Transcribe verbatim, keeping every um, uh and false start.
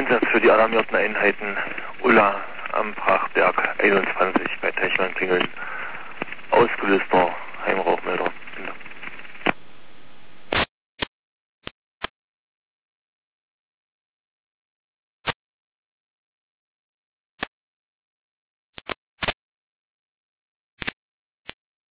Einsatz für die alarmierten Einheiten Ulla am Brachberg einundzwanzig bei Teichmann-Klingeln. Ausgelöster Heimrauchmelder.